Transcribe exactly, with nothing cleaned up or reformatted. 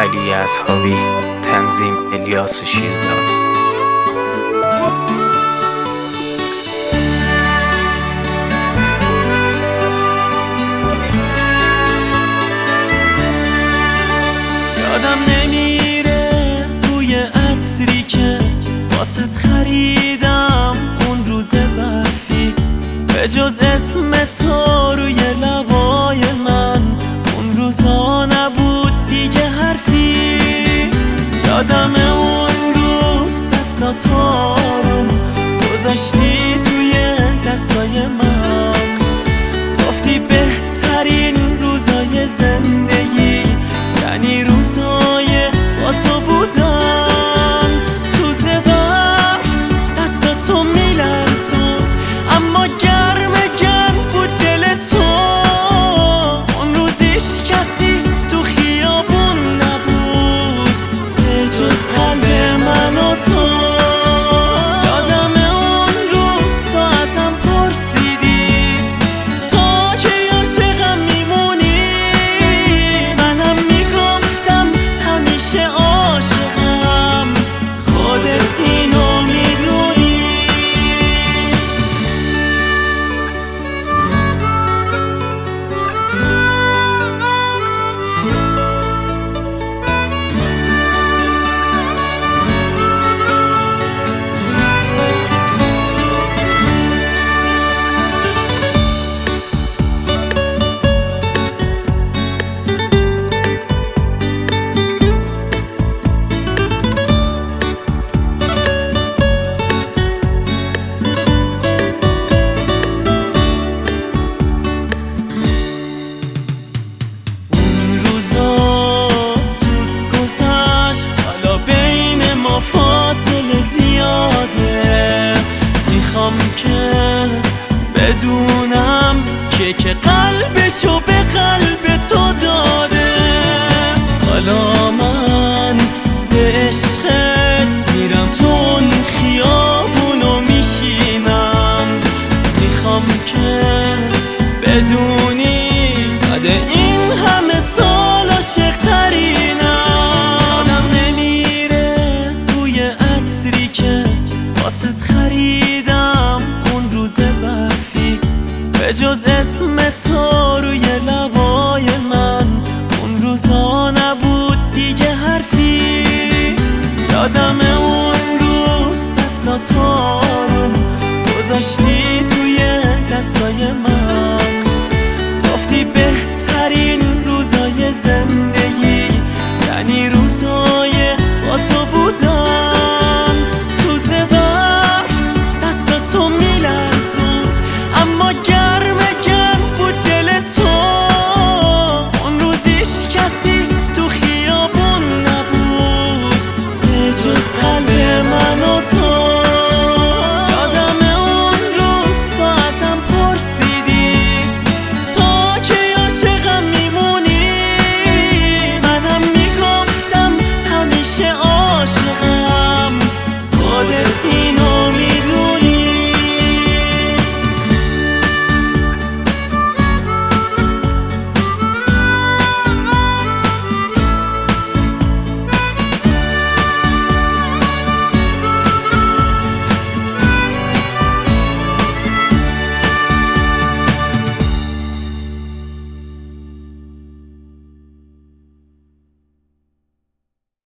علی اصحابی، تنظیم الیاس شیرزاد. یادم نمیره روی عطری که واسط خریدم اون روز برفی، به جز اسم تو روی لبای من اون روزا نبود دیگه حرفی. یادم اون روز دستات آروم گذاشتی توی دستای من، گفتی بهترین روزای زندگی یعنی روزای با تو بودن. سوز برف دستاتو میلرزون اما گرم گرم بود دل تو. اون روزیش کسی تو خیابون نبود به جز قلب من و تو. یادم اون روز تو ازم پرسیدی تا که عاشقم میمونی، منم میگفتم همیشه عاشقم، خودت اینو میدونی. فاصله زیاده، میخوام که بدونم که که